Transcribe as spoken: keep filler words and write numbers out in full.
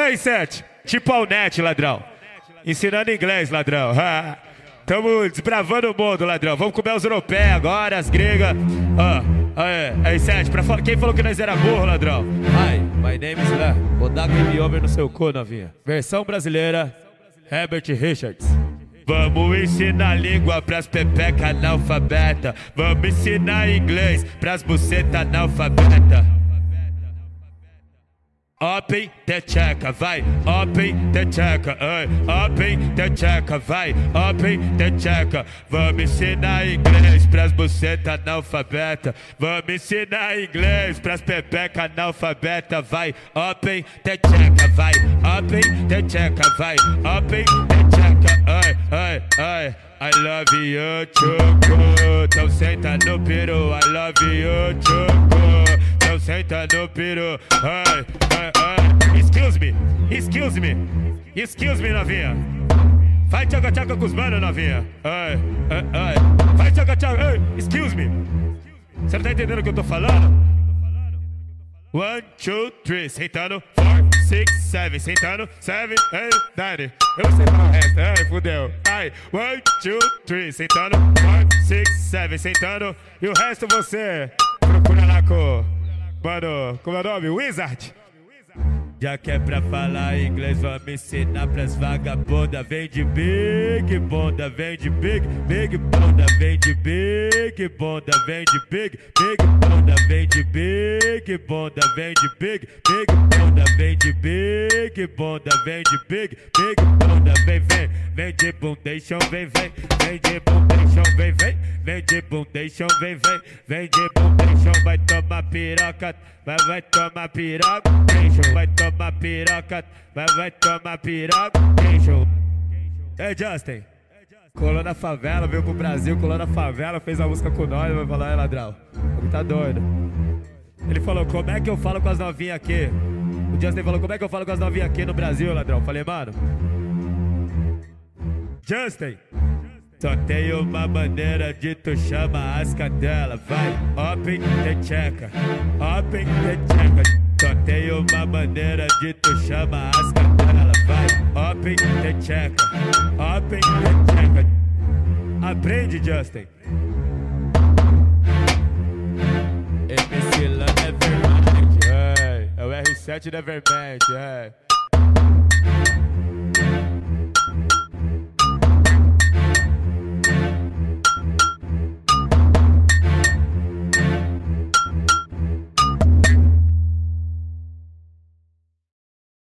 aí, Sete? Tipo Alnet, ladrão. Ensinando inglês, ladrão. Tamo desbravando o mundo, ladrão. Vamos comer os europeus agora, as gregas. Ah, aí, aí, Sete, pra fa... quem falou que nós era burro, ladrão? Hi, my name is Lá. Vou dar game over no seu cu, novinha. Versão brasileira, Herbert Richards. Vamos ensinar língua pras pepeca analfabeta. Vamos ensinar inglês pras buceta analfabeta. Open the checa, vai, open the checa, ai, open the checa, vai, open the checa. Vamos ensinar inglês pras buceta analfabeta. Vamos ensinar inglês pras pepeca analfabeta, vai, open the checa, vai, open the checa, vai, open the checa, ai, ai, ai. I love you, choco. Então senta no peru, I love you, choco. Então senta no peru, ai, ai, ai. Excuse me, excuse me, excuse me, novinha. Vai tchaca-tchaca com os manos, novinha. Ai, ai, ai. Vai tchaca-tchaca, ai, excuse me. Você não tá entendendo o que eu tô falando? One, two, three, sentando, four, six, seven, sentando, seven, eight, nine. Eu não sei falar o resto, ai, fudeu. Ai, one, two, three, sentando, four, six, seven, sentando. E o resto você procura lá com, mano, como é o nome? Wizard. Já que é pra falar inglês, vamos ensinar pras vagabundas. Vem de big bunda, vem de big, big bunda. Vem de big bunda, vem de big, big bunda. Vem de big bunda, vem de big, big bunda. Vem de big bunda, vem de big, big bunda. Vem, vem, vem de bundation, vem, vem. Vem de bundation, vem, vem. Vem de bundation, vem, vem. Vem de bundation, vai tomar piroca. Vai, vai tomar piroca, vai tomar piroca, vai, vai tomar piroca, Ei, Justin, colou na favela, veio pro Brasil, colou na favela, fez a música com nós, vai falar, é ladrão, ele tá doido. Ele falou, como é que eu falo com as novinhas aqui? O Justin falou, como é que eu falo com as novinhas aqui no Brasil, ladrão? Falei, mano, Justin, só tem uma maneira de tu chama as cadelas. Vai, open the checa, open the checa. Só tem uma maneira de tu chama as cadelas. Vai, open the checa, open the checa. Aprende, Justin. M C Lan Nevermind, é, é o R sete Nevermind, é.